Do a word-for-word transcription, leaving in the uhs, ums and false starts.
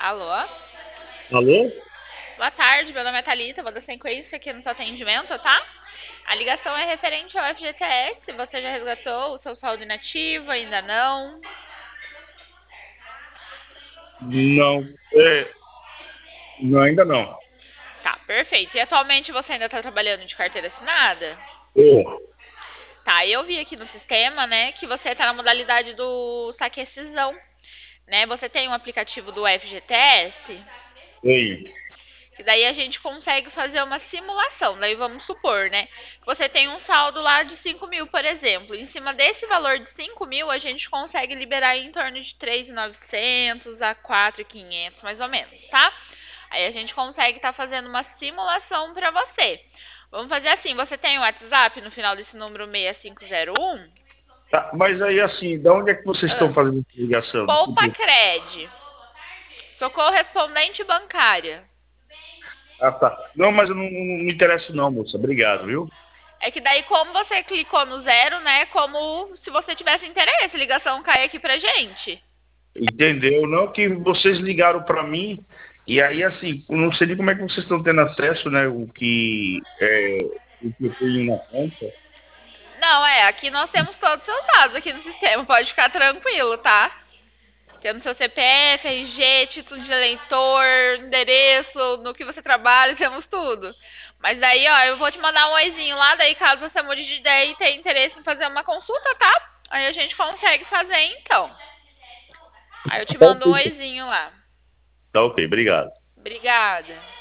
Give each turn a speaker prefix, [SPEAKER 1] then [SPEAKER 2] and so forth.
[SPEAKER 1] Alô?
[SPEAKER 2] Alô?
[SPEAKER 1] Boa tarde, meu nome é Thalita, vou dar sequência aqui no seu atendimento, tá? A ligação é referente ao F G T S. Você já resgatou o seu saldo inativo? Ainda não?
[SPEAKER 2] Não, é, não, ainda não.
[SPEAKER 1] Tá, perfeito. E atualmente você ainda tá trabalhando de carteira assinada?
[SPEAKER 2] Ô,
[SPEAKER 1] Tá, eu vi aqui no sistema, né, que você tá na modalidade do saque excisão, né? Você tem um aplicativo do F G T S?
[SPEAKER 2] ei,
[SPEAKER 1] Que daí a gente consegue fazer uma simulação. Daí vamos supor, né? Que você tem um saldo lá de cinco mil, por exemplo. Em cima desse valor de cinco mil, a gente consegue liberar em torno de três mil e novecentos a quatro mil e quinhentos, mais ou menos, tá? Aí a gente consegue estar tá fazendo uma simulação para você. Vamos fazer assim: você tem o WhatsApp no final desse número seis cinco zero um?
[SPEAKER 2] tá, mas aí assim, da onde é que vocês estão
[SPEAKER 1] Ah,
[SPEAKER 2] fazendo essa ligação?
[SPEAKER 1] Poupa
[SPEAKER 2] Desculpe.
[SPEAKER 1] Cred. Sou correspondente bancária.
[SPEAKER 2] Ah, tá. Não, mas eu não, não me interesso não, moça. Obrigado, viu?
[SPEAKER 1] É que daí, como você clicou no zero, né? Como se você tivesse interesse, a ligação cai aqui pra gente.
[SPEAKER 2] Entendeu? Não que vocês ligaram para mim e aí assim, eu não sei nem como é que vocês estão tendo acesso, né? O que é, o que eu tenho na conta.
[SPEAKER 1] Não, é, aqui nós temos todos os seus dados aqui no sistema, pode ficar tranquilo, tá? Tendo seu C P F, R G, título de eleitor, endereço, no que você trabalha, temos tudo. Mas daí, ó, eu vou te mandar um oizinho lá, daí caso você mude de ideia e tenha interesse em fazer uma consulta, tá? Aí a gente consegue fazer então. Aí eu te
[SPEAKER 2] Tá
[SPEAKER 1] mando um
[SPEAKER 2] ok,
[SPEAKER 1] oizinho lá.
[SPEAKER 2] tá ok, obrigado.
[SPEAKER 1] Obrigada.